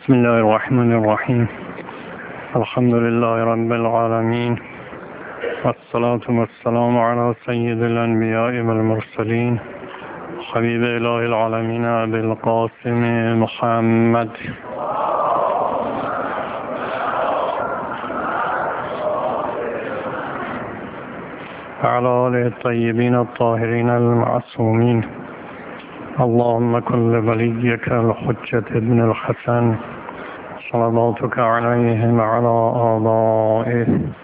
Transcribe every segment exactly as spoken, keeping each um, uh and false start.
بسم الله الرحمن الرحیم. الحمد لله رب العالمین والصلاة والسلام على سید الانبیاء والمرسلین حبیب اله العالمین ابی القاسم محمد وعلى آله الطیبین الطاهرین المعصومین. اللهم كن لوليك الحجة ابن الحسن صلواتك عليه وعلى آبائه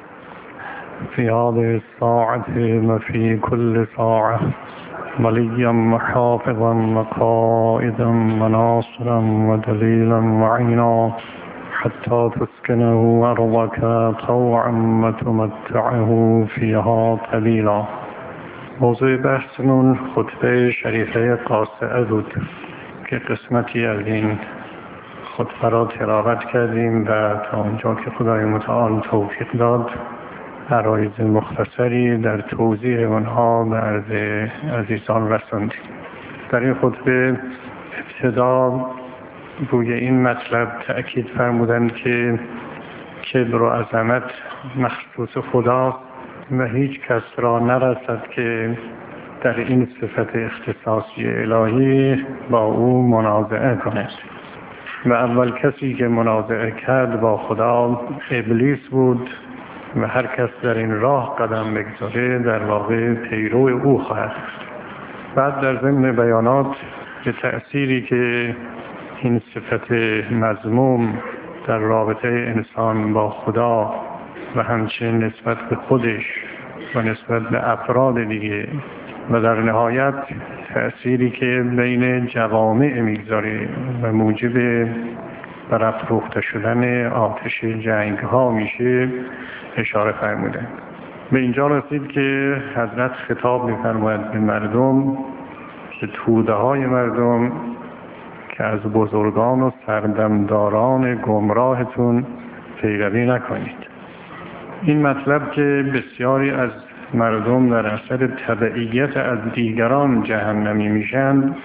في هذه الساعة وفي كل ساعة وليا وحافظا وقائدا وناصرا ودليلا وعينا حتى تسكنه أرضك طوعا وتمتعه فيها قليلا. موضوع بحثمون خطبه شریفه قاصعه بود که قسمتی از این خطبه را تلاوت کردیم و تا آنجا که خدای متعال توفیق داد عرایض مختصری در توضیح آنها به عرض عزیزان رساندیم. در این خطبه ابتدا روی این مطلب تأکید فرمودند که کبر و عظمت مخصوص خداست و هیچ کس را نرسد که در این صفت اختصاصی الهی با او منازعه کند و اول کسی که منازعه کرد با خدا ابلیس بود و هر کس در این راه قدم بگذاره در واقع پیرو او خواهد. بعد در ضمن بیانات به تأثیری که این صفت مذموم در رابطه انسان با خدا و همچنین نسبت به خودش و نسبت به افراد دیگه و در نهایت تأثیری که بین جوامع میگذاره و موجب برافروخته شدن آتش جنگ ها میشه اشاره فرمودند. به اینجا رسید که حضرت خطاب می‌فرماید به مردم، به توده های مردم که از بزرگان و سردمداران گمراهتون پیروی نکنید. این مطلب که بسیاری از مردم در اثر تبعیت از دیگران جهنمی میشن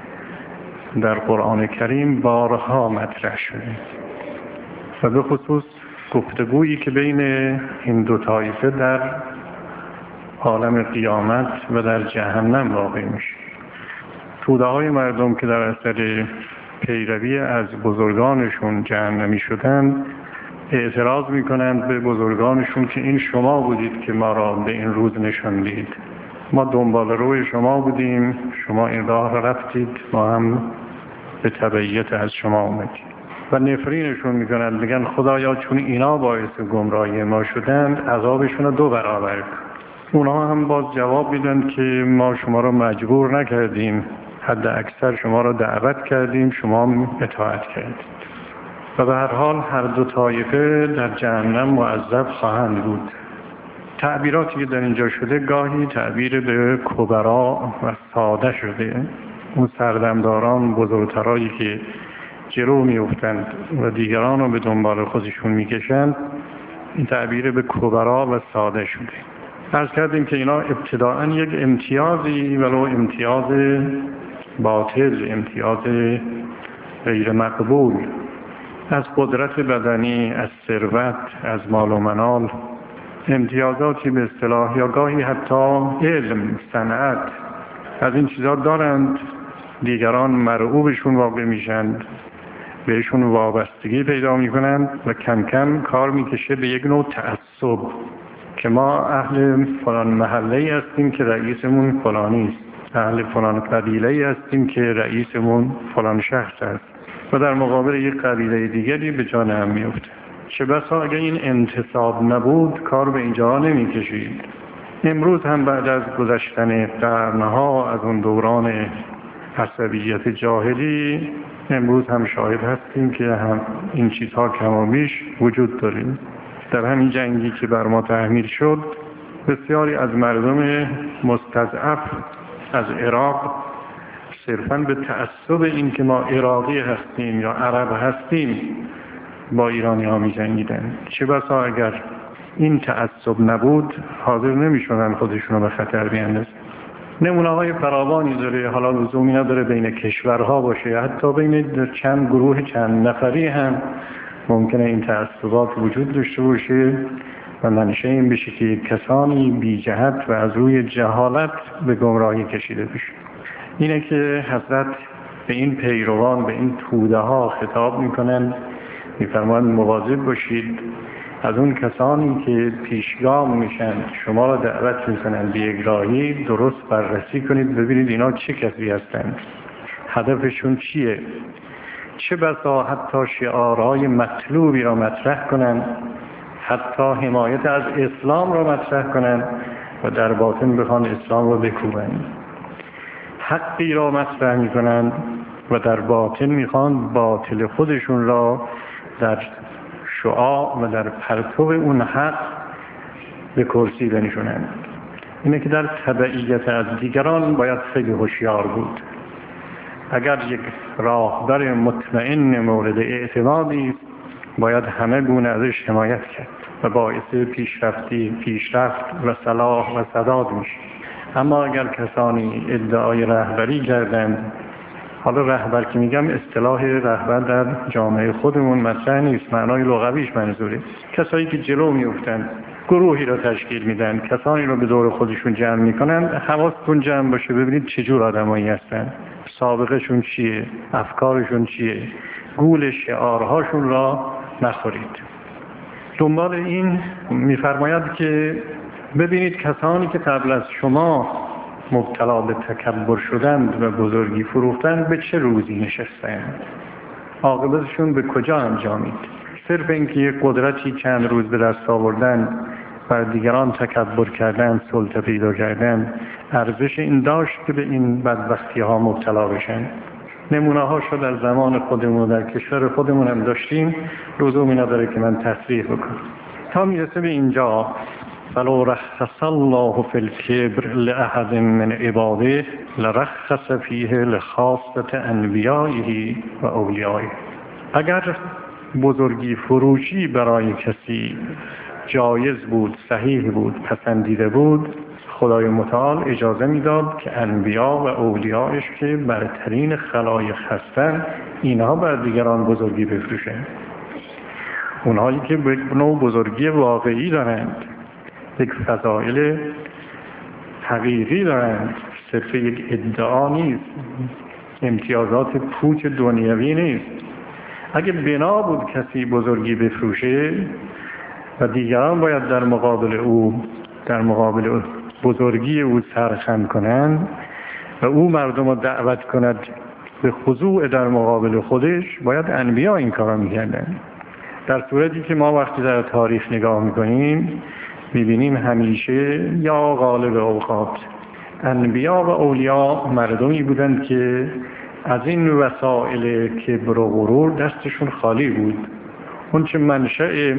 در قرآن کریم بارها مطرح شده و به خصوص گفتگویی که بین این دو طایفه در عالم قیامت و در جهنم واقع میشه. توده های مردم که در اثر پیروی از بزرگانشون جهنمی شدن اعتراض میکنند به بزرگانشون که این شما بودید که ما را به این روز نشاندید، ما دنبال روی شما بودیم، شما این راه را رفتید، ما هم به تبعیت از شما اومدیم و نفرینشون میکنند، میگن خدایا چون اینا باعث گمراهی ما شدند عذابشون رو دو برابر کن. اونا هم باز جواب میدن که ما شما را مجبور نکردیم، حد اکثر شما را دعوت کردیم، شما اطاعت کردید. و به هر حال هر دو طایفه در جهنم معذب خواهند بود. تعبیراتی که در اینجا شده گاهی تعبیر به کبرا و ساده شده، اون سردمداران بزرگترایی که جلو میافتند و دیگران رو به دنبال خودشون میکشند، این تعبیر به کبرا و ساده شده. عرض کردیم که اینا ابتداعا یک امتیازی ولو امتیاز باطل، امتیاز غیر مقبول از قدرت بدنی، از ثروت، از مال و منال، امتیازاتی به اصطلاح یا گاهی حتی علم، صنعت، از این چیزا دارند. دیگران مرعوبشون واقع میشند، بهشون وابستگی پیدا میکنند و کم کم کار میکشه به یک نوع تعصب که ما اهل فلان محله هستیم که رئیسمون فلانی است، اهل فلان قبیله هستیم که رئیسمون فلان شخص است و در مقابل یک قبیله دیگری به جان هم میفته. چه بسا اگر این انتصاب نبود کار به اینجا نمی کشید. امروز هم بعد از گذشتن قرنها از اون دوران عصبیت جاهلی امروز هم شاهد هستیم که هم این چیزها کم و بیش وجود داریم. در همین جنگی که بر ما تحمیل شد بسیاری از مردم مستضعف از عراق صرفاً به تعصب این که ما عراقی هستیم یا عرب هستیم با ایرانی ها می جنگیدن. چه بسا اگر این تعصب نبود حاضر نمی شدن خودشون رو به خطر بیاندازن. نمونه های فراوانی داره، حالا لزومی نداره بین کشورها باشه، حتی بین چند گروه چند نفری هم ممکنه این تعصبات وجود داشته باشه و منشأ این بشه که کسانی بی جهت و از روی جهالت به گمراهی کشیده بشه. اینه که حضرت به این پیروان، به این توده ها خطاب میکنن، میفرمایند مواظب باشید از اون کسانی که پیشگام میشن شما را دعوت میکنن به یکراهی، درست بررسی کنید ببینید اینا چه کسی هستند، هدفشون چیه. چه بسا حتی شعارهای مطلوبی را مطرح کنن، حتی حمایت از اسلام را مطرح کنن و در باطن بخوان اسلام را بکوبن. حقی را مطرح میکنن و در باطن میخوان باطل خودشون را در شعاع و در پرتو اون حق به کرسی بنشونن. اینه که در تبعیت از دیگران باید خیلی هوشیار بود. اگر یک راهبر مطمئن مورد اعتمادی باید همه گونه ازش حمایت کرد و باعث پیشرفتی پیشرفت و صلاح و سداد میشه. اما اگر کسانی ادعای رهبری کردند، حالا رهبر که میگم اصطلاح رهبر در جامعه خودمون مطرح نیست، معنای لغویش منظوره، کسایی که جلو میفتند، گروهی را تشکیل میدن، کسانی را به دور خودشون جمع میکنن. حواستون جمع باشه ببینید چجور آدمایی هستن، سابقهشون چیه، افکارشون چیه، گول شعارهاشون را نخورید. دنبال این میفرماید که ببینید کسانی که قبل از شما مبتلا به تکبر شدند و بزرگی فروختند به چه روزی نشستند، عاقبتشون به کجا انجامید. صرف اینکه یک قدرتی چند روز به دست آوردن بر دیگران تکبر کردن، سلطه پیدا کردن، ارزش این داشت که به این بدبختی ها مبتلا بشن. نمونه هاشو در زمان خودمون و در کشور خودمون هم داشتیم، لزومی نداره که من تصریح بکنم. تا میرسه به اینجا فلو رخص الله فی الکبر لأحد من عباده لرخص فیه لخاصة انبیائه و اولیائه. اگر بزرگی فروشی برای کسی جایز بود، صحیح بود، پسندیده بود، خدای متعال اجازه میداد که انبیا و اولیاءش که برترین خلایق هستند اینها بر دیگران بزرگی بفروشند. اونهایی که به نوع بزرگی واقعی دارند، یک فضائل حقیقی دارند، صرف یک ادعا نیست، امتیازات پوچ دنیوی نیست. اگه بنا بود کسی بزرگی بفروشه و دیگران باید در مقابل او در مقابل بزرگی او سرخم کنند و او مردم رو دعوت کند به خضوع در مقابل خودش، باید انبیا این کارا میکردن. در صورتی که ما وقتی در تاریخ نگاه میکنیم میبینیم همیشه یا غالب اوقات انبیا و اولیاء مردمی بودند که از این وسائل کبر و غرور دستشون خالی بود. اون چه منشأ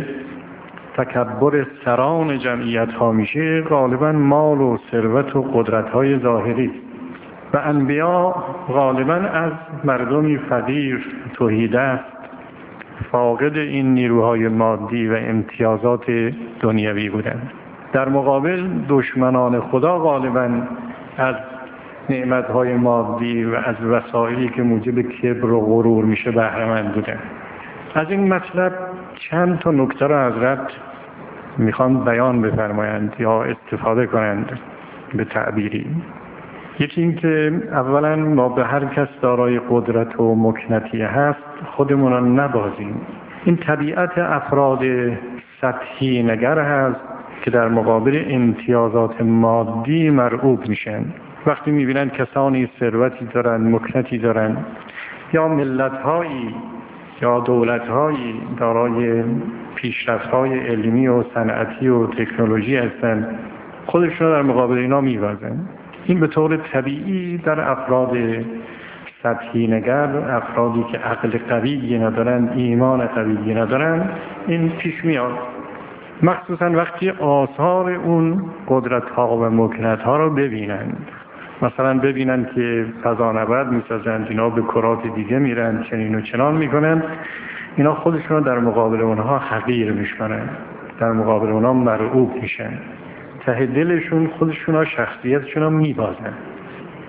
تکبر سران جمعیت ها میشه غالبا مال و ثروت و قدرت های ظاهری، و انبیا غالبا از مردمی فقیر، تهیدست، فاقد این نیروهای مادی و امتیازات دنیوی بودند. در مقابل دشمنان خدا غالبا از نعمتهای مادی و از وسایلی که موجب کبر و غرور میشه بهره‌مند بودند. از این مطلب چند تا نکته را حضرت میخوان بیان بفرمایند یا استفاده کنند به تعبیری. یکی این که اولا ما به هر کس دارای قدرت و مکنتی هست خودمون را نبازیم. این طبیعت افراد سطحی نگر هست که در مقابل امتیازات مادی مرعوب میشن. وقتی میبینن کسانی ثروتی دارن، مکنتی دارن، یا ملت‌هایی یا دولت‌هایی دارای پیشرفت‌های علمی و صنعتی و تکنولوژی هستند، خودشون در مقابل اینا میوازن. این به طور طبیعی در افراد سطحی نگر، افرادی که عقل قوی ندارن، ایمان قوی ندارن، این پیش میاد. مخصوصا وقتی آثار اون قدرت‌ها و مکنت‌ها رو ببینن، مثلا ببینن که فضانورد میسازن، اینا به کرات دیگه میرن، چنین و چنان میکنن، اینا خودشون در مقابل اونها حقیر میشکنن، در مقابل اونها مرعوب میشن، ته دلشون خودشون شخصیتشون رو میبازن.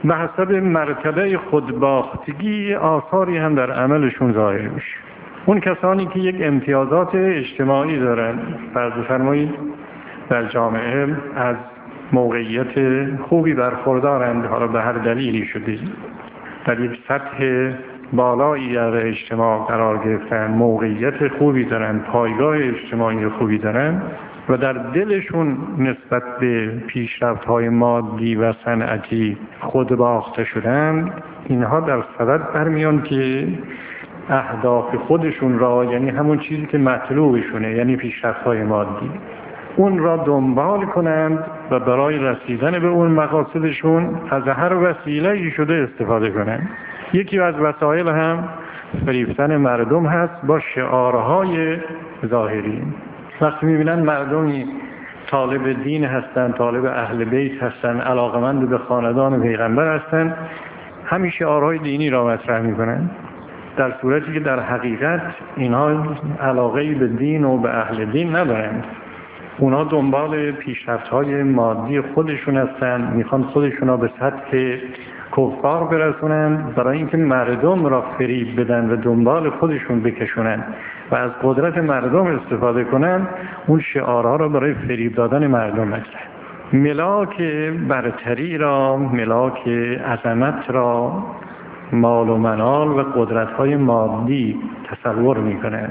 به حسب مرتبه خودباختگی آثاری هم در عملشون ظاهر میشه. اون کسانی که یک امتیازات اجتماعی دارن، فرض فرمایید در جامعه از موقعیت خوبی برخوردارند، حالا به هر دلیلی شده در یک سطح بالایی در اجتماع قرار گرفتن، موقعیت خوبی دارن، پایگاه اجتماعی خوبی دارن و در دلشون نسبت به پیشرفت‌های مادی و صنعتی خودباخته شدن، اینها در صدد برمیان که اهداف خودشون را، یعنی همون چیزی که مطلوبشونه، یعنی پیشرفت‌های مادی، اون را دنبال کنند و برای رسیدن به اون مقاصدشون از هر وسیله‌ای شده استفاده کنند. یکی از وسایل هم فریفتن مردم هست با شعارهای ظاهری. وقتی می‌بینن مردمی طالب دین هستن، طالب اهل بیت هستن، علاقمند به خاندان پیغمبر هستن، همین شعارهای دینی را مطرح می‌کنن، در صورتی که در حقیقت اینها علاقه‌ای به دین و به اهل دین ندارند. اونا دنبال پیشرفت‌های مادی خودشون هستن، میخوان خودشون را به سطح کفار برسونن برای اینکه مردم را فریب بدن و دنبال خودشون بکشونن و از قدرت مردم استفاده کنن. اون شعارها را برای فریب دادن مردم مطرح، ملاک برتری را، ملاک عظمت را، مال و منال و قدرت‌های مادی تصور میکنن.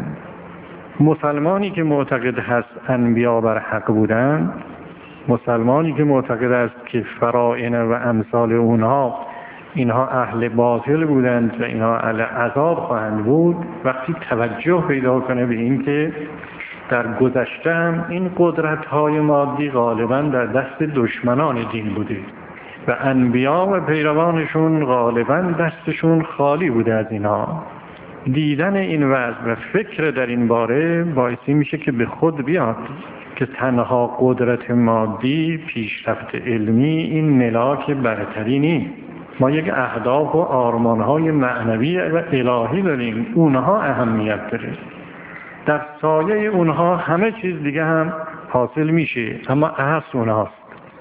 مسلمانی که معتقد هست انبیا بر حق بودند، مسلمانی که معتقد است که فرائض و امثال اونها اینها اهل باطل بودند و اینها اهل عذاب خواهند بود، وقتی توجه پیدا کنه به این که در گذشته هم این قدرت‌های مادی غالباً در دست دشمنان دین بوده و انبیا و پیروانشون غالباً دستشون خالی بوده از اینها، دیدن این وضع و فکر در این باره باعثی میشه که به خود بیاد که تنها قدرت مادی، پیشرفت علمی این ملاک برتری نیست. ما یک اهداف و آرمان‌های معنوی و الهی داریم، اونها اهمیت داره. در سایه اونها همه چیز دیگه هم حاصل میشه، اما اصل اونهاست.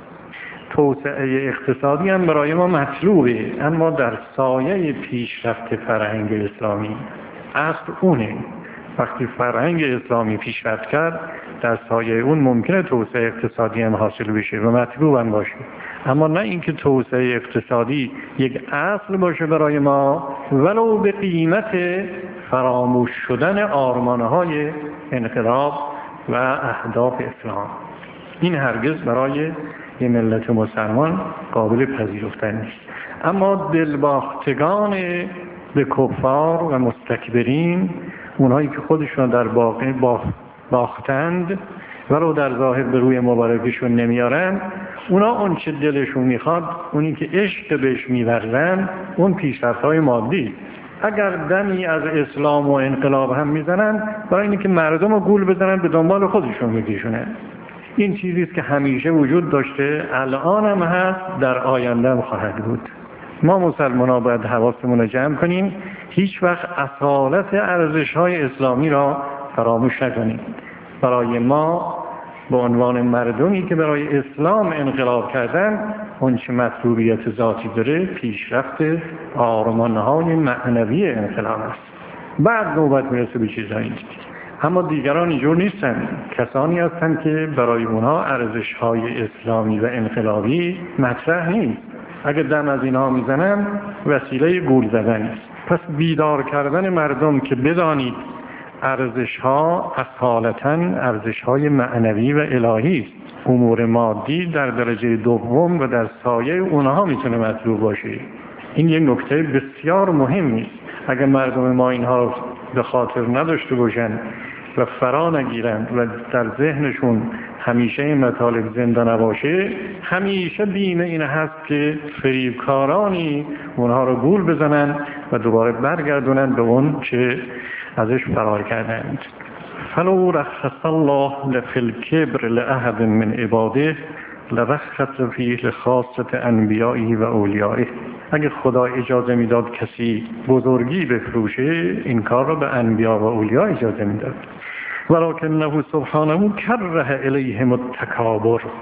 توسعه اقتصادی هم برای ما مطلوبه، اما در سایه پیشرفت فرهنگ اسلامی. اصل اونه. وقتی فرهنگ اسلامی پیشرفت کرد، در سایه اون ممکنه توسعه اقتصادی هم حاصل بشه و مطلوب هم باشه، اما نه اینکه توسعه اقتصادی یک اصل باشه برای ما ولو به قیمت فراموش شدن آرمانهای انقلاب و اهداف اسلام. این هرگز برای یه ملت مسلمان قابل پذیرفتن نیست. اما دلباختگان به کفار و مستکبرین، اونهایی که خودشون در واقع باختند ولو در ظاهر به روی مبارکشون نمیارن، اونا اون چه دلشون میخواد، اونی که عشق بهش میورزن، اون پیشرفت‌های مادی. اگر دمی از اسلام و انقلاب هم میزنن برای اینکه مردم رو گول بزنن به دنبال خودشون میکشونن. این چیزی است که همیشه وجود داشته، الان هم هست، در آینده هم خواهد بود. ما مسلمان‌ها باید حواسمون رو جمع کنیم، هیچ وقت اصالت ارزش‌های اسلامی را فراموش نکنیم. برای ما به عنوان مردمی که برای اسلام انقلاب کردن، اون چه مطلوبیت ذاتی داره، پیشرفت آرمان‌های معنوی انقلاب است. بعد نوبت میرسه به چیزایی دیگه. اما دیگران اینجور نیستن. کسانی هستند که برای اونها ارزش‌های اسلامی و انقلابی مطرح نیست. اگر دم از اینها میزنن وسیله گول زدن است. پس بیدار کردن مردم که بدانید ارزش‌ها اصالتاً ارزش‌های معنوی و الهی است. امور مادی در درجه دوم و در سایه اونها میتونه مطلوب باشه. این یک نکته بسیار مهمی است. اگر مردم ما اینها به خاطر نداشته باشند و فرا نگیرند و در ذهنشون همیشه این مطالب زنده نباشه، همیشه بیم این هست که فریبکارانی اونها رو گول بزنن و دوباره برگردونن به اون که ازش فرار کردند. فلو رخص الله لفی الکبر لأحد من عباده لرخص فیه لخاصة انبیائه و اولیائه. اگر خدا اجازه میداد کسی بزرگی بفروشه، این کار رو به انبیا و اولیا اجازه میداد. ولکنه سبحانه کره الیهم التکابر.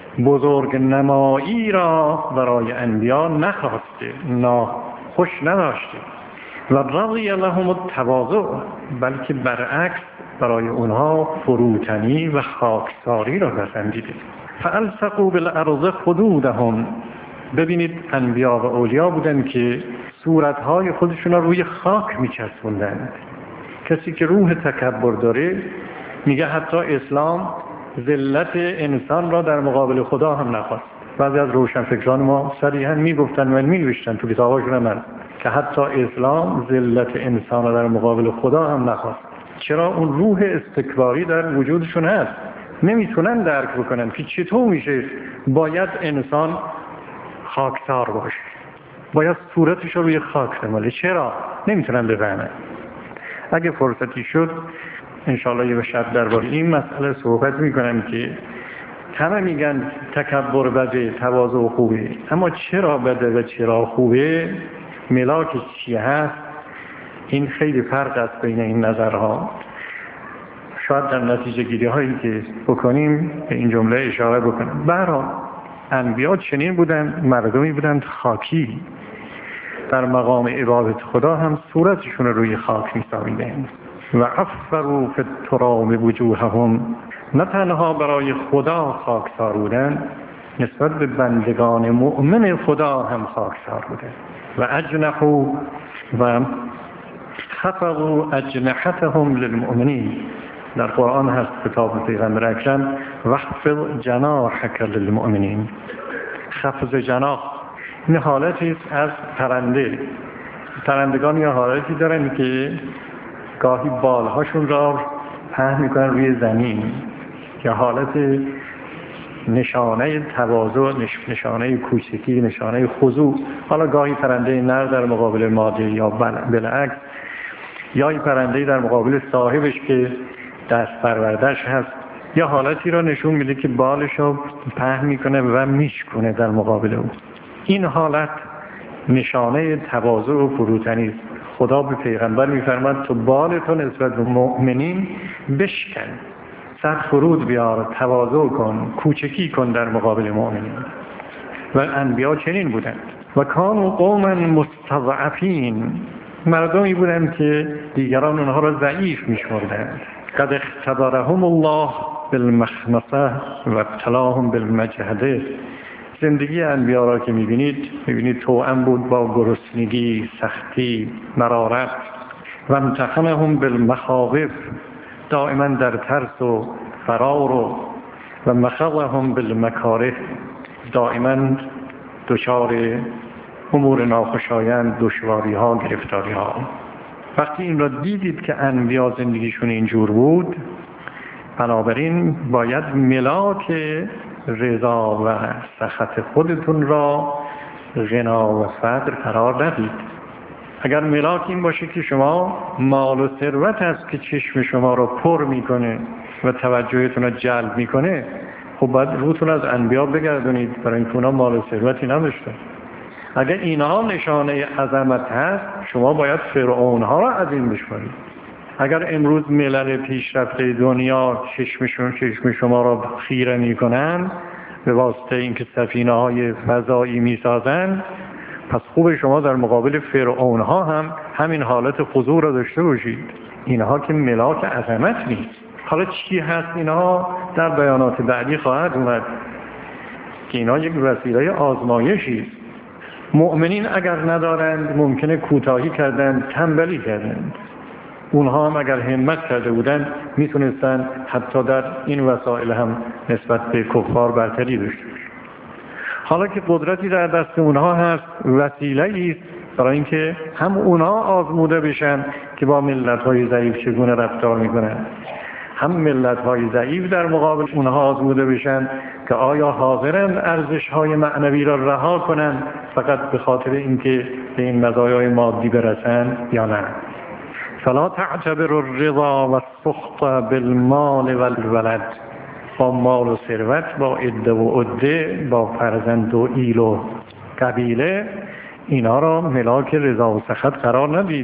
بزرگ نمایی را برای انبیا نخواسته، ناخوش نداشته. و رضی لهم التواضع، بلکه برعکس برای اونها فروتنی و خاکساری را پسندیده. فالصقوا بالارض خدودهم، ببینید انبیا و اولیا بودن که صورتهای خودشون را روی خاک میچسبوندند. کسی که روح تکبر داره میگه حتی اسلام ذلت انسان را در مقابل خدا هم نخواست. بعضی از روشنفکران ما صریحا میگفتن و مینوشتن تو کتاباشون هم که حتی اسلام ذلت انسان را در مقابل خدا هم نخواست. چرا؟ اون روح استکباری در وجودشون هست، نمیتونن درک بکنن که چطور میشه باید انسان خاکسار باشه، باید صورتش رو روی خاک بماله. چرا؟ نمیتونن بفهمن. اگه فرصتی شد انشاءالله یه شب درباره این مسئله صحبت میکنم که همه میگن تکبر بده، تواضع خوبه، اما چرا بده و چرا خوبه، ملاکش چی هست، این خیلی فرق است بین این نظرها. شاید در نتیجه گیری هایی که بکنیم به این جمله اشاره بکنم. برای انبیا چنین بودن، مردمی بودند خاکی، در مقام عبادت خدا هم صورتشون رو روی خاک می‌ساویدند. و عفروا فی التراب وجوههم، نه تنها برای خدا خاکسار بودند، نسبت به بندگان مؤمن خدا هم خاکسار بودند. و اجنحوا و خفضوا اجنحتهم للمؤمنین، در قرآن هست کتاب پیغمبر اکرم واخفض جناحک للمؤمنین. خفض جناح این حالتی است از پرنده. پرندگان یا حالتی دارن که گاهی بالهاشون را پهن میکنن روی زمین، یا حالت نشانه تواضع، نشانه کوچکی، نشانه خضوع. حالا گاهی پرنده نر در مقابل ماده یا بالعکس، یا این پرنده در مقابل صاحبش که دست پروردهش هست، یا حالتی را نشون میده که بالش رو پهن میکنه و میشکنه در مقابل او. این حالت نشانه تواضع و فروتنی است. خدا به پیغمبر میفرماد تو بالتو نسبت به مؤمنین بشکن، سر فرود بیار، تواضع کن، کوچکی کن در مقابل مؤمنین. و انبیا چنین بودند. و کانوا قوما مستضعفین، مردمی بودند که دیگران اونها را ضعیف میشمردند. قد اختبرهم الله بالمخنصه و ابتلاهم بالمجهده. زندگی انبیا را که میبینید میبینید توأم بود با گرسنگی، سختی، مرارت. و امتحنهم بالمخاوف، دائما در ترس و فرار. و و مخضهم بالمکاره، دائما دچار امور ناخوشایند، دشواری ها، گرفتاری ها. وقتی این را دیدید که انبیا زندگیشون اینجور بود، بنابراین باید ملاک رضا و سخط خودتون را غنا و فقر قرار ندید. اگر ملاک این باشه که شما مال و ثروت است که چشم شما را پر میکنه و توجهتون را جلب میکنه، خب باید روتون از انبیا بگردونید، برای اینکه اونا مال و ثروتی نداشتن. اگر اینها نشانه عظمت هست، شما باید فرعون ها را عظیم بشمارید. اگر امروز ملل پیشرفته دنیا چشمشون چشم شما را خیره میکنن به واسطه اینکه سفینه های فضایی میسازن، پس خوب شما در مقابل فرعون ها هم همین حالت خضوع را داشته باشید. اینها که ملاک عظمت نیست. حالا چی هست اینها در بیانات بعدی خواهد اومد که اینها یک وسیله آزمایشی است. مؤمنین اگر ندارند ممکنه کوتاهی کردند، تنبلی کردند. اونها هم اگر همت کرده بودند میتونستند حتی در این وسایل هم نسبت به کفار برتری داشته باشند. حالا که قدرتی در دست اونها هست، وسیله‌ای است برای اینکه هم اونها آزموده بشن که با ملت‌های ضعیف چگونه رفتار میکنن، هم ملت‌های ضعیف در مقابل اونها آزموده بشن که آیا حاضرن ارزش‌های معنوی را رها کنن فقط به خاطر اینکه به این مزایای مادی برسن یا نه. فلا تعتبر الرضا والسخط بالمال والولد، با مال و ثروت، با عده و عده، با فرزند و ایل و قبیله، اینا را ملاک رضا و سخط قرار ندید.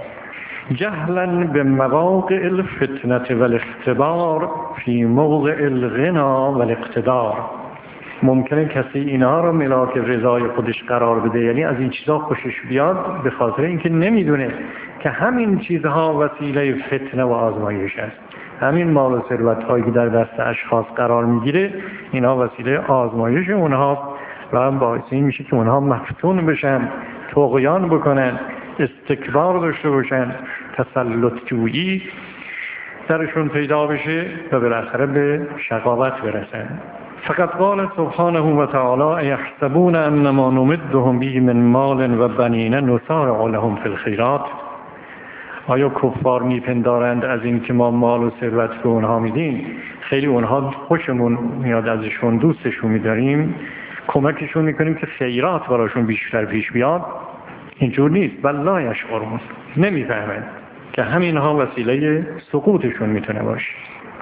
جهلا به مواقع الفتنه والاختبار فی موضع الغنا والاقتدار، ممکنه کسی اینها رو ملاک رضای خودش قرار بده، یعنی از این چیزها خوشش بیاد به خاطر اینکه نمیدونه که همین چیزها وسیله فتنه و آزمایش است. همین مال و ثروت هایی که در دست اشخاص قرار میگیره اینها وسیله آزمایش اونها و باعث این میشه که اونها مفتون بشن، طغیان بکنن، استکبار داشته باشن، تسلط جویی درشون پیدا بشه و بالاخره به شقاوت برسن. فقط قال سبحانه و تعالی یحسبون انما نمدهم به من مال و بنین نسارع لهم فی الخیرات. آیا کفار میپندارند از این که ما مال و ثروت به اونها میدیم، خیلی اونها خوشمون میاد ازشون، دوستشون میداریم، کمکشون میکنیم که خیرات براشون بیشتر پیش بیاد؟ اینجور نیست. بل لا یشعرون، نمیفهمند که همینها وسیله سقوطشون میتونه باشه.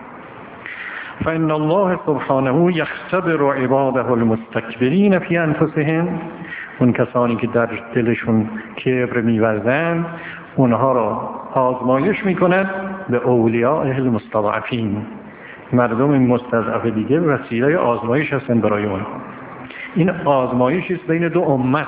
فإن الله سبحانه یختبر عباده المستكبرین فی انفسهم. اون کسانی که در دلشون کبر می‌ورزند اونها را آزمایش میکند به اولیاء المستضعفین. مردم مستضعف دیگه وسیله آزمایش هستن برای اونها. این آزمایشی است بین دو امت،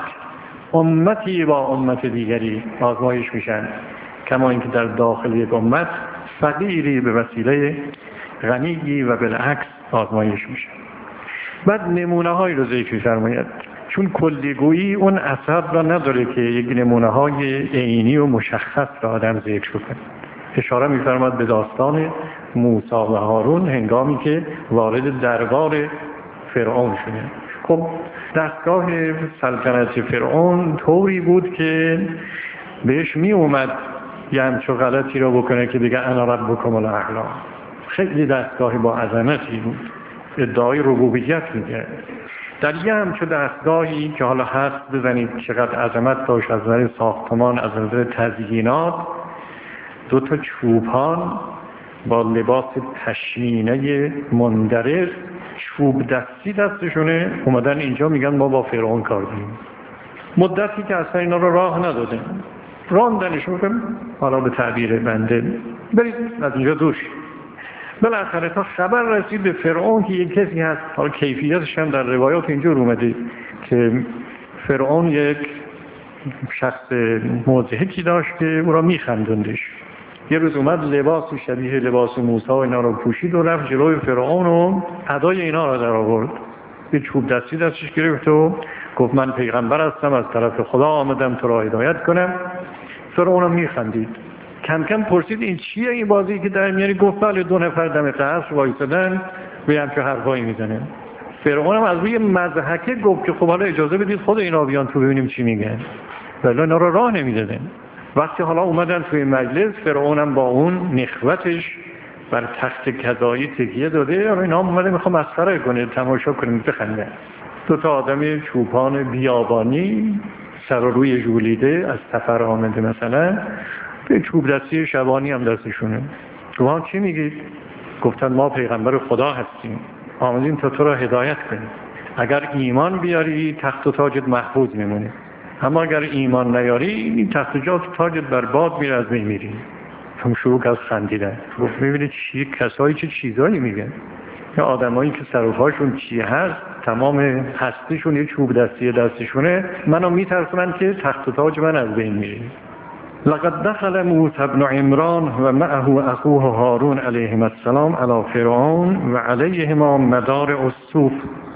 امتی با امت دیگری آزمایش میشن، کما اینکه در داخل یک امت فقیری به وسیله غنیی و بالعکس آزمایش میشه. بعد نمونه های رو ذکر فرماید، چون کلیگویی اون اثر را نداره که یک نمونه های عینی و مشخص را آدم ذکر کنه. اشاره میفرماد به داستان موسی و هارون هنگامی که وارد دربار فرعون شدند. خب دستگاه سلطنت فرعون طوری بود که بهش می اومد یه همچو غلطی را بکنه که بگه انا ربکم الاعلی. خیلی دستگاهی با عظمتی بود، ادعای ربوبیت میکرد. در یه همچو دستگاهی که حالا هست بزنید چقدر عظمت داشت از نظر ساختمان، از نظر تزیینات، دو تا چوپان با لباس پشمینه مندرس، چوب دستی دستشونه، اومدن اینجا میگن ما با فرعون کار داریم. مدتی که اصلا اینا رو راه ندادن، راندنشون که حالا به تعبیر بنده برید از اینجا دوش. بالاخره تا خبر رسید به فرعون که یک کسی هست، حالا کیفیتش هم در روایات اینجور اومده که فرعون یک شخص مضحکی داشت که او را میخندوندش. یه روز اومد لباس شبیه لباس موسی و اینا رو پوشید و رفت جلوی فرعون و ادای اینا را در آورد. یه چوب دستی دستش گرفت و گفت من پیغمبر هستم، از طرف خدا آمدم تو را هدایت کنم. فرعون میخندید. کم کم پرسید این چیه این بازی که در میاری؟ گفت بله دو نفر دم قصر وایسادن به همچه حرفایی میزنه. فرعون هم از روی مضحکه گفت که خب حالا اجازه بدید خود اینا بیان تو ببینیم چی میگن. ولی اینا رو راه نمیدادن. وقتی حالا اومدن توی مجلس، فرعون هم با اون نخوتش بر تخت کذایی تکیه داده، اینا هم اومده میخوام مسخره کنه، تماشا کنیم، بخنده. دو تا آدم چوپان بیابانی سر و روی ژولیده از سفر آمده مثلا، به چوب دستی شبانی هم دستشونه. شما چی میگید؟ گفتن ما پیغمبر خدا هستیم، آمدیم تا تو را هدایت کنیم. اگر ایمان بیاری تخت و تاجت محفوظ میمونه، اما اگر ایمان نیاری این تخت و تاجت برباد میره، از بین میری. هم شروع از خندیدن. گفت میبینید چی کسایی چه چیزایی میگن. یا آدمایی که سر و پاشون چی هست، تمام هستیشون یه چوب دستی دستشونه، منو میترسونن که تخت و تاج من از بین میره. لقد دخل موسی بن عمران و معه اخوه هارون علیهم السلام علی فرعون و علیهما مدار الصوف.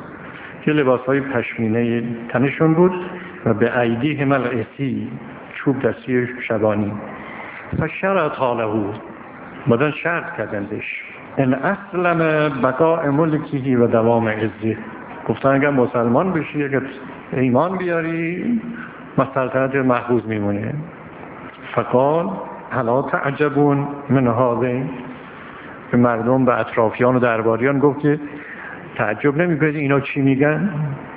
که لباسهای پشمینه تنشون بود و به ایدیهم العصی، چوب دستی شبانی. فشرط له، بعدن شرط کردندش ان اسلم بقاء ملکی و دوام عزه. گفتن اگر مسلمان بشی، اگر ایمان بیاری، مسلطنت محفوظ میمونه. فقال هلا تعجبون من هذین. به مردم، به اطرافیان و درباریان گفت که تعجب نمی‌کنید اینا چی میگن؟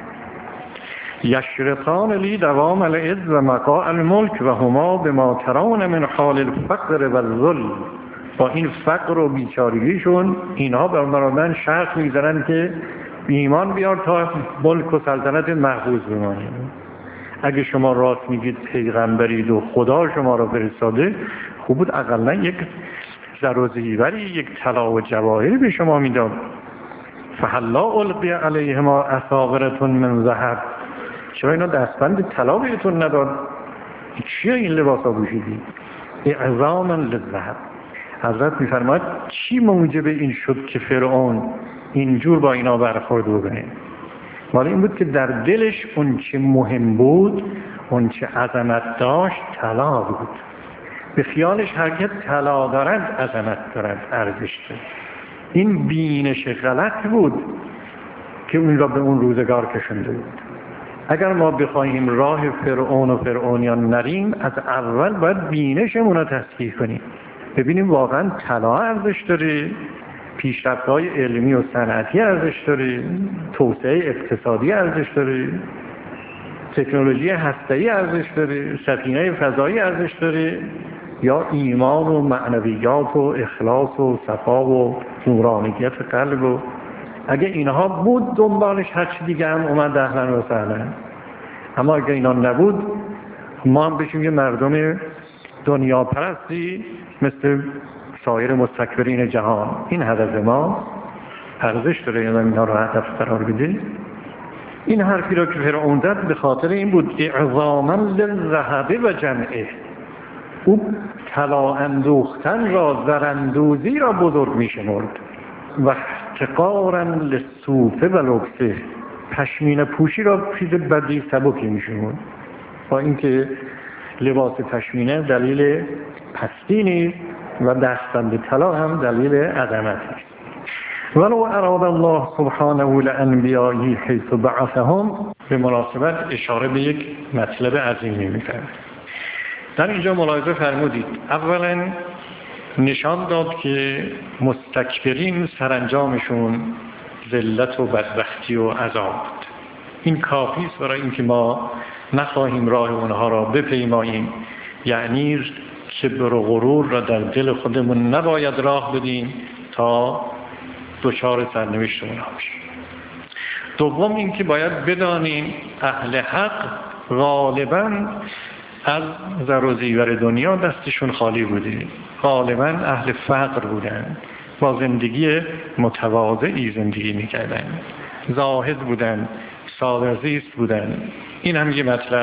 یشرطان لی دوام العز و مقاء الملک و هما بما ترون من حال الفقر و الذل. با این فقر و بیچارگیشون اینها بر من شرط می‌زنن که ایمان بیار تا ملک و سلطنت محفوظ بمانه. اگه شما راست میگید پیغمبرید و خدا شما را فرستاده، خوب بود اقلا یک زر و زیوری، یک طلا و جواهری به شما میداد. فحلا القی علیهما اساورة من ذهب، چرا اینا دستبند طلا بهتون نداد؟ چیه این لباسا پوشیدی؟ اعظاما للذهب. حضرت میفرماید چی موجب این شد که فرعون اینجور با اینا برخورد بکنه؟ ولی این بود که در دلش اون چه مهم بود، اون چه عظمت داشت طلا بود. به خیالش هرگز طلا دارد عظمت دارد، ارزش دارد. این بینش غلط بود که اون را به اون روزگار کشنده بود. اگر ما بخواهیم راه فرعون و فرعونیان نریم، از اول باید بینشمون رو تصحیح کنیم، ببینیم واقعا طلا ارزش داره، پیشرفت‌های علمی و صنعتی ارزش داره، توسعه اقتصادی ارزش داره، تکنولوژی هسته‌ای ارزش داره، سفینه فضایی ارزش داره، یا ایمان و معنویات و اخلاص و صفا و نورانیت قلب. و اگه اینها بود دنبالش هر چی دیگه هم اومد اهلا و سهلا. اما اگه اینا نبود، ما هم بشیم یه مردم دنیا پرستی مثل سایر مستکبرین جهان. این هدف ما، ارزش داره یا اینا رو هدف قرار بده. این حرفی را که فرعون زد به خاطر این بود اعظاما للذهب و جمعه، او طلا اندوختن را، زراندوزی را بزرگ می شمرد. و احتقارا للصوف و لبسه، پشمینه پوشی را چیز بدی سبکی می شمرد، با اینکه لباس پشمینه دلیل پستی نیست و دستبند طلا هم دلیل عظمت است. ولو اراد الله سبحانه لانبیائه حیث بعثهم، به مناسبت اشاره به یک مطلب عظیمی می‌کرد. در اینجا ملاحظه فرمودید اولا نشان داد که مستکبرین سرانجامشون ذلت و بدبختی و عذاب بود. این کافی است برای اینکه ما نخواهیم راه اونها را بپیماییم، یعنی کبر و غرور را در دل خودمون نباید راه بدیم تا دچار سرنوشت اونها بشیم. دوم اینکه باید بدانیم اهل حق غالباً از زر و زیور دنیا دستشون خالی بوده، غالباً اهل فقر بودن، با زندگی متواضعی زندگی میکردن، زاهد بودن، ساده زیست بودن. این هم یه مطلب.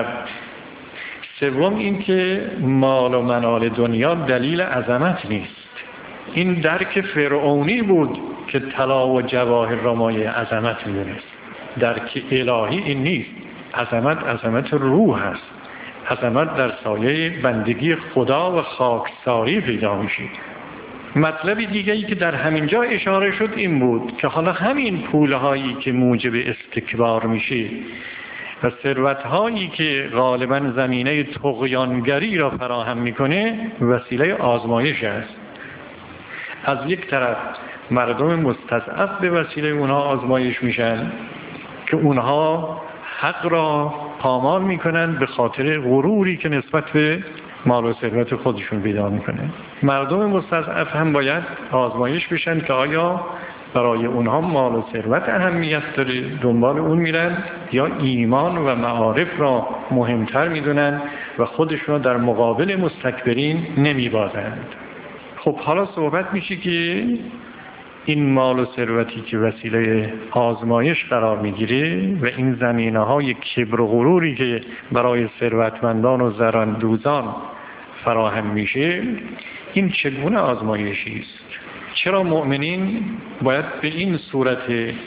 سوم این که مال و منال دنیا دلیل عظمت نیست. این درک فرعونی بود که طلا و جواهر را مایه عظمت میدونست. درک الهی این نیست. عظمت عظمت روح است. عظمت در سایه بندگی خدا و خاکساری پیدا میشه. مطلب دیگه ای که در همین جا اشاره شد این بود که حالا همین پولهایی که موجب استکبار میشه و ثروت‌هایی که غالباً زمینه طغیانگری را فراهم میکنه وسیله آزمایش است. از یک طرف مردم مستضعف به وسیله اونها آزمایش میشن که اونها حق را پامال میکنن به خاطر غروری که نسبت به مال و ثروت خودشون پیدا میکنه. مردم مستضعف هم باید آزمایش بشن که آیا برای اونها مال و ثروت اهمیت داره، دنبال اون میرن، یا ایمان و معارف را مهمتر میدونن و خودشون را در مقابل مستکبرین نمیبازند. خب حالا صحبت میشه که این مال و ثروتی که وسیله آزمایش قرار میگیره و این زمینه های کبر و غروری که برای ثروتمندان و زراندوزان فراهم میشه، این چگونه آزمایشی است؟ چرا مؤمنین باید به این صورت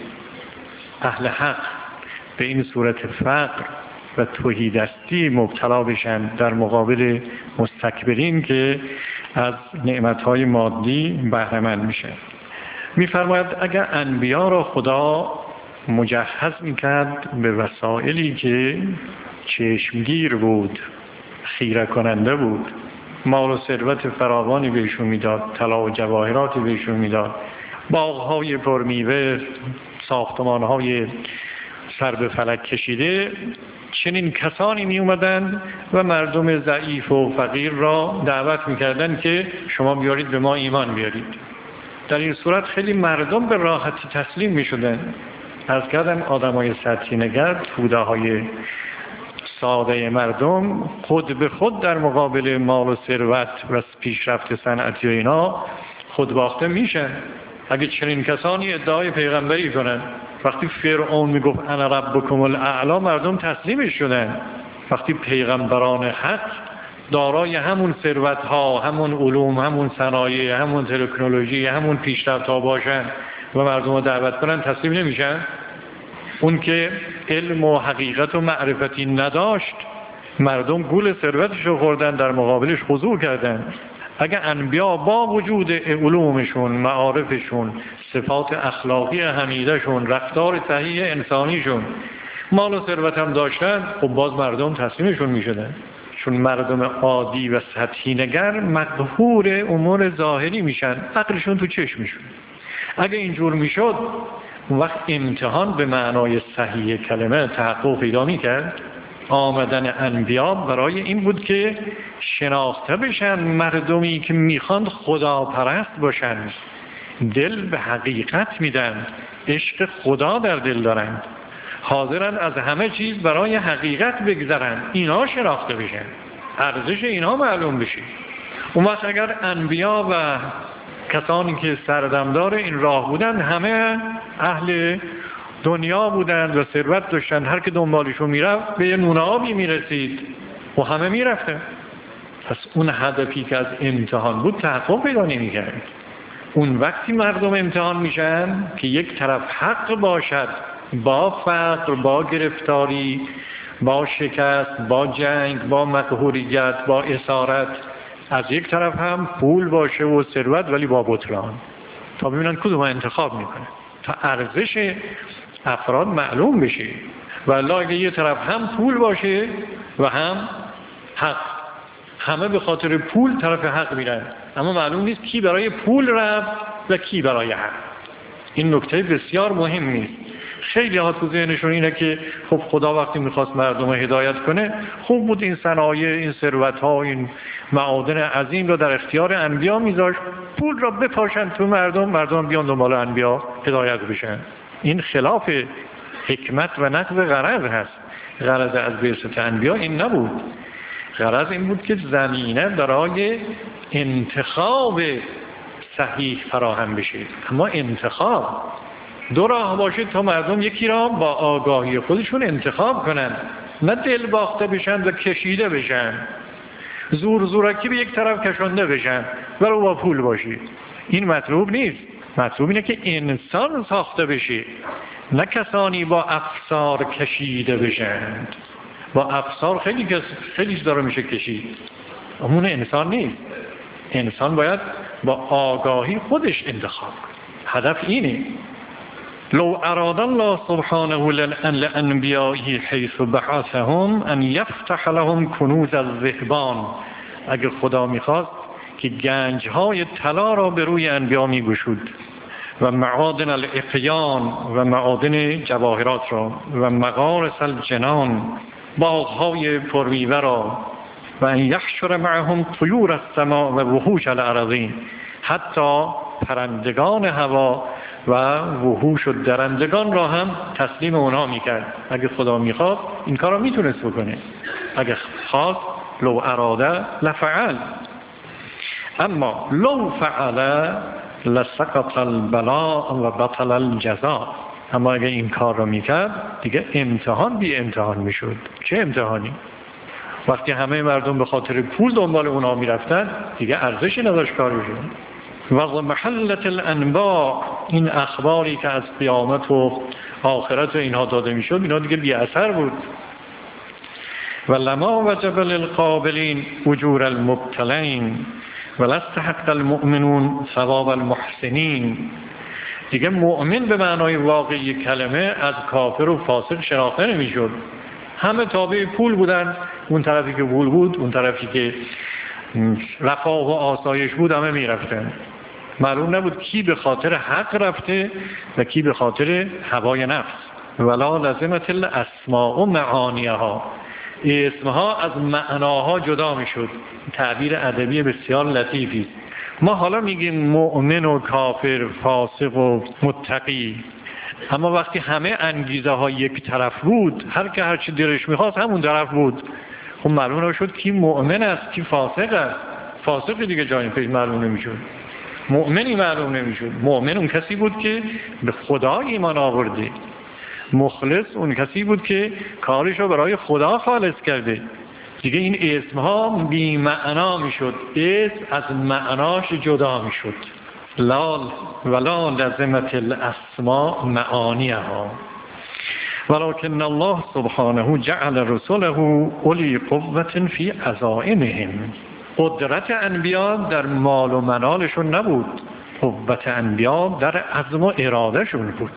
اهل حق، به این صورت فقر و تهیدستی مبتلا بشن در مقابل مستکبرین که از نعمتهای مادی بهره مند میشن؟ میفرماید اگر انبیا را خدا مجهز میکرد به وسائلی که چشمگیر بود، خیره کننده بود، مال و ثروت فراوانی بهشون میداد، طلا و جواهراتی بهشون میداد، باغ‌های پرمیوه، ساختمان‌های سر به فلک کشیده، چنین کسانی می اومدن و مردم ضعیف و فقیر را دعوت میکردن که شما بیارید به ما ایمان بیارید. در این صورت خیلی مردم به راحتی تسلیم می شدن. از کردم آدمای سطحی نگر، توده های ساده مردم خود به خود در مقابل مال و ثروت و پیشرفت صنعتی و اینا خودباخته میشن. اگه چنین کسانی ادعای پیغمبری کنن، وقتی فرعون میگفت انا ربکم الاعلی مردم تسلیمش شدن. وقتی پیغمبران حق دارای همون ثروت ها، همون علوم، همون صنایع، همون تکنولوژی، همون پیشرفت ها باشن و مردم رو دعوت کنن، تسلیم نمیشن؟ اون که علم و حقیقت و معرفتی نداشت، مردم گول ثروتش رو خوردن، در مقابلش خضوع کردن. اگر انبیا با وجود علومشون، معارفشون، صفات اخلاقی حمیدشون، رفتار صحیح انسانیشون، مال و ثروت هم داشتن، خب باز مردم تسلیمشون میشدن. چون مردم عادی و سطحی نگر مقهور امور ظاهری میشن، عقلشون تو چشمشون. اگه اینجور میشد، وقت امتحان به معنای صحیح کلمه تحقق پیدا میکرد. آمدن انبیا برای این بود که شناخته بشن مردمی که میخوان خدا پرست باشن، دل به حقیقت میدن، عشق خدا در دل دارن، حاضرن از همه چیز برای حقیقت بگذرن. اینا شناخته بشن، ارزش اینا معلوم بشه. اون وقت اگر انبیا و کسانی که سردمدار این راه بودن همه اهل دنیا بودند و ثروت داشتند، هر که دنبالشون میرفت به یه نون آبی میرسید و همه میرفتن. پس اون هدفی که از امتحان بود تحقق پیدا نمی‌کرد. اون وقتی مردم امتحان میشن که یک طرف حق باشد، با فقر، با گرفتاری، با شکست، با جنگ، با مقهوریت، با اسارت، از یک طرف هم پول باشه و ثروت ولی با بطلان، تا ببینن کدوم انتخاب میکنه، تا ارزش افراد معلوم بشه. والله اگه یه طرف هم پول باشه و هم حق، همه به خاطر پول طرف حق میرن، اما معلوم نیست کی برای پول رفت و کی برای حق. این نکته بسیار مهم نیست. خیلی ها تو ذهنشون اینه که خب خدا وقتی میخواست مردم رو هدایت کنه، خوب بود این صنایع، این ثروت ها، این معادن عظیم رو در اختیار انبیا میذاشت، پول را بپاشن تو مردم، مردم بیان دنبال انبیا هدایت بشن. این خلاف حکمت و نقض غرض هست. غرض از بعثت انبیا این نبود. غرض این بود که زمینه برای انتخاب صحیح فراهم بشه. اما انتخاب دو راه باشه تا مردم یکی را با آگاهی خودشون انتخاب کنن، نه دل باخته بشن و کشیده بشن، زور زورکی به یک طرف کشنده بشن ولو با پول باشه. این مطلوب نیست. مطلوب اینه که انسان ساخته بشه، نه کسانی با افسار کشیده بشن. با افسار خیلی کس خیلی داره میشه کشید، اون انسان نیست. انسان باید با آگاهی خودش انتخاب کنه. هدف اینه. لو اراد الله سبحانه للانبیاء حیث بعثهم ان یفتح لهم کنوز الذهبان، اگر خدا میخواست که گنجهای طلا را به روی انبیا میگشود و معادن الاقیان و معادن جواهرات را و مغارس الجنان، باغهای پرمیوه را، و ان یحشر معهم طیور السماء و وحوش الارضین، حتی پرندگان هوا و وحوش و درندگان را هم تسلیم اونا میکرد. اگه خدا میخواد این کار را میتونست بکنه، اگه خواست لو اراده لفعل. اما لو فعل لسقط البلاء و بطل الجزاء. اما اگه این کار را میکرد دیگه امتحان بی امتحان میشد. چه امتحانی؟ وقتی همه مردم به خاطر پول دنبال اونا میرفتن دیگه ارزشی نداشت کارشون. و محلت الانباء، این اخباری که از قیامت و آخرت و اینها داده میشد، اینا دیگه بی اثر بود. و لما وجب للقابلین اجور المبتلین و لاستحق المؤمنون ثواب المحسنین. دیگه مؤمن به معنای واقعی کلمه از کافر و فاسق شناخته نمیشد. همه تابع پول بودن، اون طرفی که پول بود، اون طرفی که رفاه و آسایش بود همه میرفتن. معلوم نبود کی به خاطر حق رفته و کی به خاطر هوای نفس. ولا لازمت الاسماء و معانیها، اسمها از معناها جدا میشد. تعبیر ادبی بسیار لطیفی. ما حالا میگیم مؤمن و کافر، فاسق و متقی، اما وقتی همه انگیزه ها یک طرف بود، هر که هر چی دلش میخواست همون طرف بود، خب معلوم نشد کی مؤمن است کی فاسق است. فاسق دیگه جایی پیش معلوم نمیشد. مؤمنی معلوم نمیشد. مؤمن اون کسی بود که به خدا ایمان آورده، مخلص اون کسی بود که کارش رو برای خدا خالص کرده. دیگه این اسم ها بی معنا میشد، اسم از معناش جدا میشد. لال ولا لزمت الاسماء معانیها ولكن الله سبحانه جعل رسله اولی قوة فی عزائمهم. قدرت انبیا در مال و منالشون نبود، قوت انبیا در عزم و ارادهشون بود.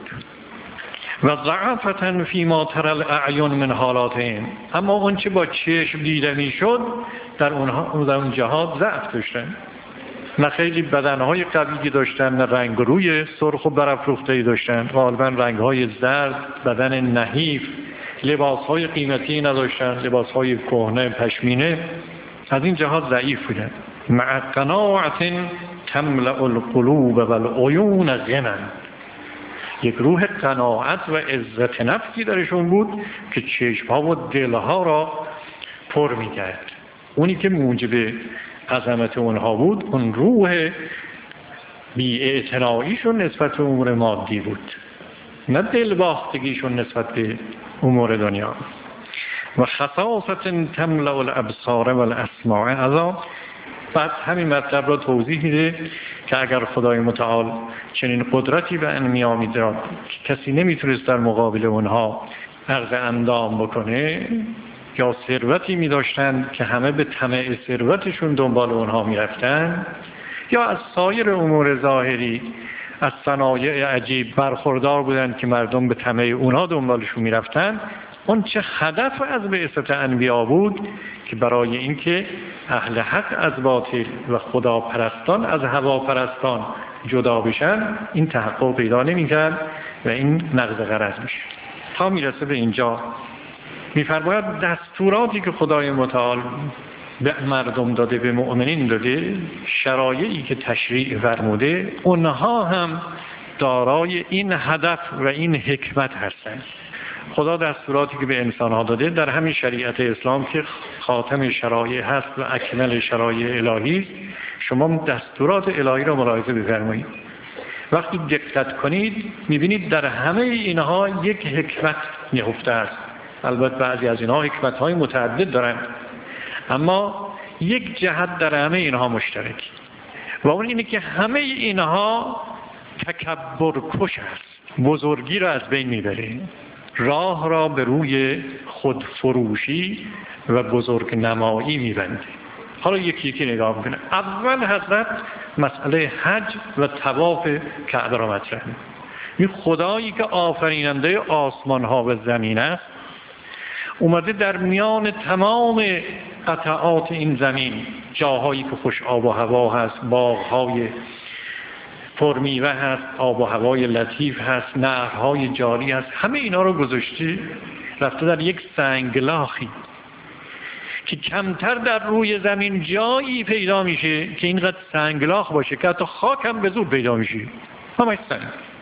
و ضعفة فيما ترى الاعین من حالاتهم، اما اون چه با چشم دیده میشد در اونها در اون جهات ضعف داشتن. نه خیلی بدنهای قوی داشتن، نه رنگ روی سرخ و برافروخته‌ای داشتن، غالبا رنگهای زرد، بدن نحیف، لباسهای قیمتی نداشتن، لباسهای کهنه پشمینه. از این جهات ضعیف بودن. مع قناعة تملأ القلوب والعیون غنا، یک روح قناعت و عزت نفسی درشون بود که چشم‌ها و دلها را پر می‌کرد. اونی که موجب عظمت اونها بود اون روح بی‌اعتناییشون نسبت به امور مادی بود، نه دلباختگیشون نسبت به امور دنیا. و خصاصة تملأ الابصار والاسماع. از بعد همین مطلب را توضیح میده که اگر خدای متعال چنین قدرتی به انبیا میداد کسی نمیتونست در مقابل اونها عرض اندام بکنه، یا ثروتی میداشتن که همه به طمع ثروتشون دنبال اونها میرفتن، یا از سایر امور ظاهری از صنایع عجیب برخوردار بودن که مردم به طمع اونها دنبالشون میرفتن، اون چه هدف از بعثت انبیا بود که برای اینکه اهل حق از باطل و خدا پرستان از هوا پرستان جدا بشن، این تحقق پیدا نمی‌کرد و این نقض غرض میشه. تا میرسه به اینجا میفرماید دستوراتی که خدای متعال به مردم داده، به مؤمنین داده، شرایعی که تشریع فرموده، اونها هم دارای این هدف و این حکمت هستند. خدا دستوراتی که به انسان‌ها داده در همین شریعت اسلام که خاتم شرایع هست و اکمل شرایع الهی است، شما دستورات الهی را ملاحظه بفرمایید. وقتی دقت کنید می‌بینید در همه اینها یک حکمت نهفته است. البته بعضی از اینها حکمت‌های متعدد دارند، اما یک جهت در همه اینها مشترک و اون اینه که همه اینها تکبر کش است، بزرگی را از بین میبره، راه را به روی خودفروشی و بزرگ نمایی میبنده. حالا یکی یکی نگاه میکنه. اول حضرت مسئله حج و طواف کعبه را مطرح میکنه. این خدایی که آفریننده آسمان ها و زمین است اومده در میان تمام قطعات این زمین، جاهایی که خوش آب و هوا هست، باغ‌های پرمیوه هست، آب و هوای لطیف هست، نهرهای جاری هست، همه اینا رو گذاشته رفته در یک سنگلاخی که کمتر در روی زمین جایی پیدا میشه که اینقدر سنگلاخ باشه که حتی خاک هم به زور پیدا میشه، همه سنگ.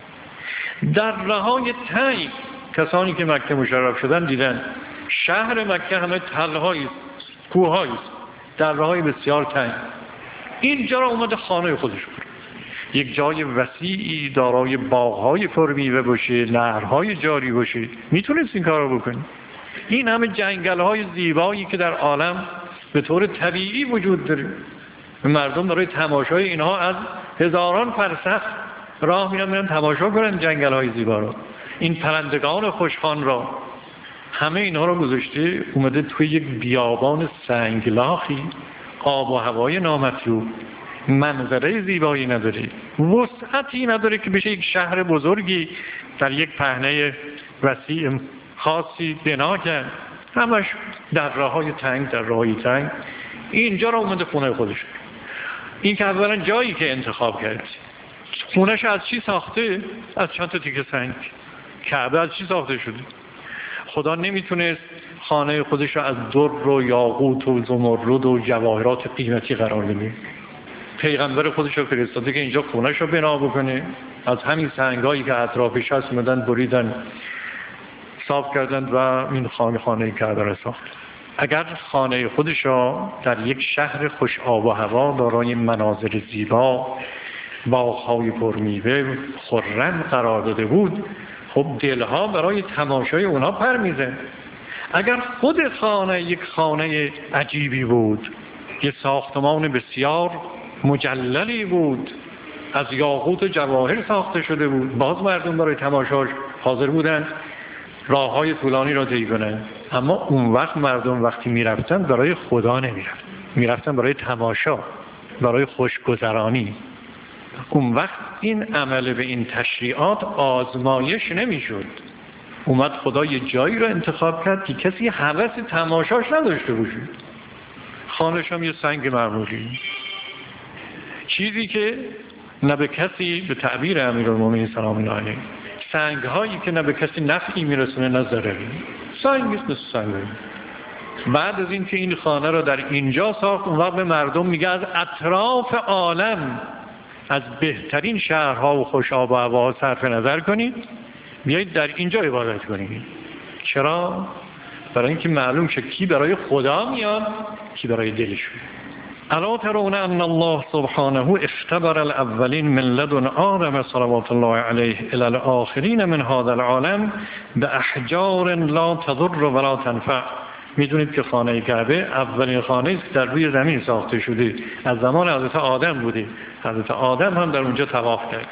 در رهای تنگ کسانی که مکه مشرف شدن دیدن شهر مکه همه تلهایی کوهایی در رهای بسیار تنگ. اینجا را اومده خانه خودش بود، یک جای وسیعی دارای باغ‌های پرمیوه باشه، نهرهای جاری باشه، میتونست این کارو بکنه. این همه جنگل‌های زیبایی که در عالم به طور طبیعی وجود داره، مردم برای تماشای اینها از هزاران فرسخ راه میرن میرن تماشا کنن جنگل‌های زیبا رو، این پرندگان خوشخوان را، همه اینها رو گذاشته اومده توی یک بیابان سنگلاخی، آب و هوای نامطلوب، منظره زیبایی نداره، وسعتی نداره که بشه یک شهر بزرگی در یک پهنه وسیع خاصی بنا کرد، همش در راههای تنگ در راهی تنگ. اینجا را اومده خونه خودش. این که اولا جایی که انتخاب کرد، خونهش از چی ساخته؟ از چند تا تیکه سنگ. کعبه از چی ساخته شده؟ خدا نمیتونست خانه خودش را از در و یاقوت و زمرد و جواهرات قیمتی قرار بده. پیغمبر خودش رو فرستاده که اینجا خونه‌ش رو بنا بکنه، از همین سنگایی که اطرافش هست اومدن بریدن، صاف کردند و این خانه خانه کعبه را ساخت. اگر خانه خودش را در یک شهر خوش آب و هوا دارای مناظر زیبا باغ‌های پرمیوه خرم قرار داده بود، خب دلها برای تماشای اونها پر می‌زد. اگر خود خانه یک خانه عجیبی بود، یک ساختمان بسیار مجللی بود، از یاقوت و جواهر ساخته شده بود، باز مردم برای تماشاش حاضر بودند راه‌های طولانی را طی کنند. اما اون وقت مردم وقتی می‌رفتن برای خدا نمی‌رفتن، می‌رفتن برای تماشا، برای خوشگذرانی. اون وقت این عمل به این تشریعات آزمایش نمی‌شد. اومد خدا یه جایی رو انتخاب کرد که کسی هوس تماشاش نداشته باشه. خانه‌ش هم یه سنگ معمولی، چیزی که نه به کسی، به تعبیر امیرالمومنین سلام الله علیه، سنگ هایی که نه به کسی نفعی میرسونه نه ضرری، سنگ است، مثل سنگ. بعد از این که این خانه رو در اینجا ساخت، اون وقت به مردم میگه از اطراف عالم، از بهترین شهرها و خوش آب و هوا صرف نظر کنید، بیایید در اینجا عبادت کنید. چرا؟ برای اینکه معلوم شه کی برای خدا میاد، کی برای دلشون. الا ترون ان الله سبحانه اختبر الاولین من لدن آدم صلوات الله علیه الی الاخرین من هذا العالم باحجار لا تضر ولا تنفع. میدونید که خانه کعبه اولین خانه است در روی زمین ساخته شده، از زمان حضرت آدم بوده. حضرت آدم هم در اونجا طواف کرد.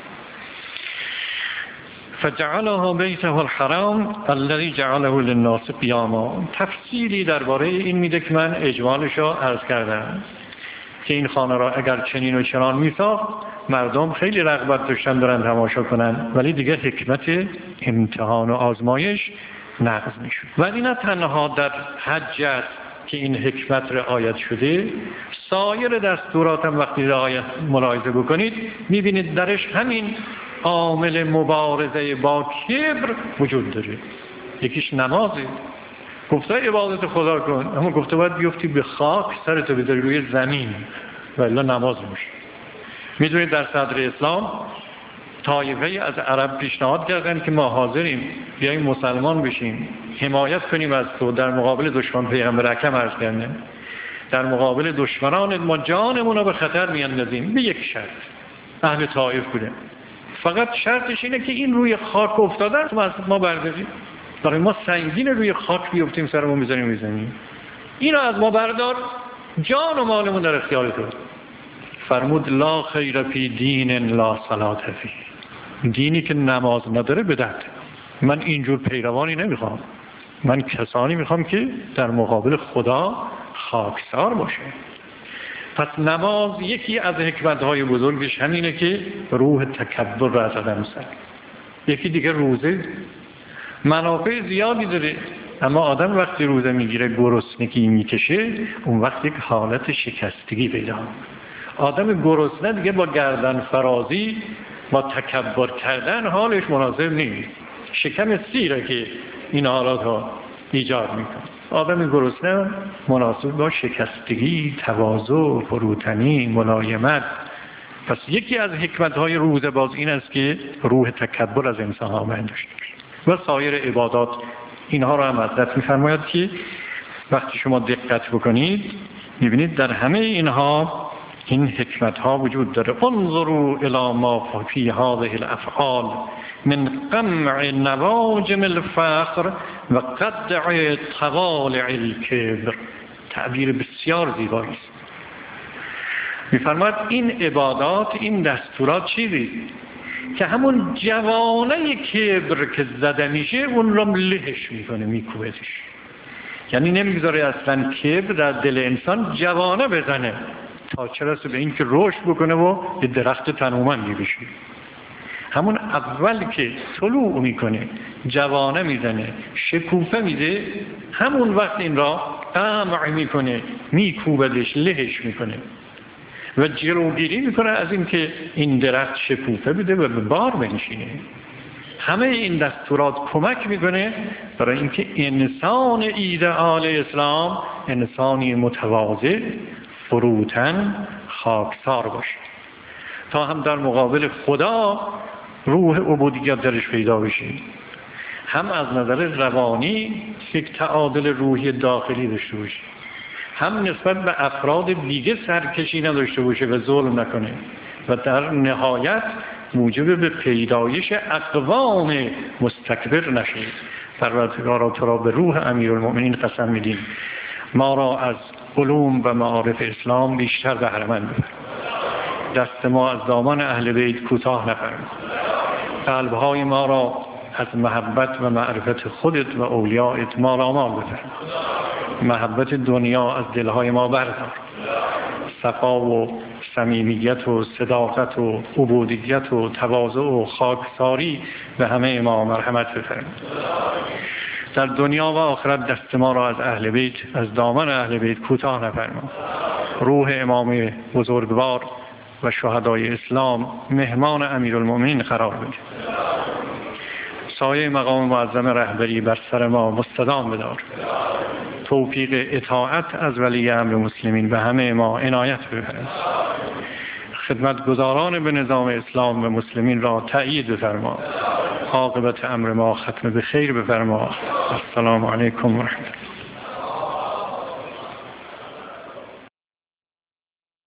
فجعلها بیته الحرام الذي جعله للناس قیاما. تفصیلی درباره این میده که من اجمالش را عرض کردم که این خانه را اگر چنین و چنان میساخت، مردم خیلی رغبت داشتن برن تماشا کنن، ولی دیگه حکمت امتحان و آزمایش نقض میشد. ولی نه تنها در حج است که این حکمت رعایت شده، سایر دستورات هم وقتی رعایت ملاحظه بکنید میبینید درش همین عامل مبارزه با کبر وجود داره. یکیش نمازه، گفته عبادت خدا کن، اما گفته باید بیفتی به خاک، سرتو بذاری روی زمین و الا نماز میشه. میدونید در صدر اسلام طایفه از عرب پیشنهاد کردن که ما حاضریم بیاییم مسلمان بشیم، حمایت کنیم از تو در مقابل دشمن. پیغمبر اکرم عرض کردن در مقابل دشمنان ما جانمون رو به خطر میاندازیم به یک شرط. اهل طائف بوده، فقط شرطش اینه که این روی خاک افتاده است ما از ما برداریم. برای ما سنگین روی خاک بیفتیم سرمون میذاریم میزنیم، اینو از ما بردار، جان و مالمون در اختیار تو. فرمود لا خیر فی دین لا صلاة فی. دینی که نماز نداره بدعت. من اینجور پیروانی نمیخوام، من کسانی میخوام که در مقابل خدا خاکسار باشه. پس نماز یکی از حکمت‌های بزرگش همینه که روح تکبر را از آدم سر. یکی دیگه روزه منافع زیادی داره، اما آدم وقتی روزه میگیره گرسنگی میکشه، اون وقت یک حالت شکستگی پیدا میکنه. آدم گرسنه دیگه با گردن فرازی، با تکبر کردن حالش مناسب نیست. شکم سیره که این حالات ها ایجاد میکنه. آدم گرسنه مناسب با شکستگی، تواضع، فروتنی، ملایمت. پس یکی از حکمت‌های روزه باز این است که روح تکبر از انسان ها برداشته و سایر عبادات اینها را هم حضرت می‌فرماید که وقتی شما دقت بکنید می‌بینید در همه اینها این حکمت‌ها وجود داره. انظروا الی ما فی هذه الافعال من قمع نواجم الفقر و قطع طوالع الکبر. تعبیر بسیار زیبایی است. می‌فرماید این عبادات، این دستورات چیزی که همون جوانه کبر که زده میشه اون رو لهش میکنه، میکوبهش. یعنی نمیگذاره اصلا کبر در دل انسان جوانه بزنه تا چه رسه به این که رشد بکنه و یه درخت تنومندی بشه. همون اول که طلوع میکنه، جوانه میزنه، شکوفه میده، همون وقت این را قمع میکنه، میکوبدش، لهش میکنه و جلوگیری میکنه از این که این درخت شکوفه بده و به بار بنشینه. همه این دستورات کمک میکنه برای اینکه انسان ایدئال اسلام انسانی متواضع، فروتن، خاکسار باشه تا هم در مقابل خدا روح عبودیت درش پیدا بشه، هم از نظر روانی یک تعادل روحی داخلی داشته باشه، هم نسبت به افراد دیگه سرکشی نداشته باشه و ظلم نکنه، و در نهایت موجب به پیدایش اقوام مستکبر نشید. پروردگارا تو را به روح امیرالمؤمنین قسم میدیم ما را از علوم و معارف اسلام بیشتر بهره‌مند بفرما. دست ما از دامان اهل بیت کوتاه نفرما. قلب‌های ما را از محبت و معرفت خودت و اولیایت ما را آمال بفرما. محبت دنیا از دلهای ما بردار. صفا و صمیمیت و صداقت و عبودیت و تواضع و خاکساری به همه ما مرحمت بفرما. در دنیا و آخرت دست ما را از اهل بیت، از دامن اهل بیت کوتاه نفرما. روح امام بزرگوار و شهدای اسلام مهمان امیرالمؤمنین قرار بده. سایه مقام معظم رهبری بر سر ما مستدام بدار. توفیق اطاعت از ولی امر مسلمین به همه ما عنایت بفرما. خدمتگزاران به نظام اسلام و مسلمین را تأیید بفرما. عاقبت امر ما ختم به خیر بفرما. السلام علیکم و رحمت الله.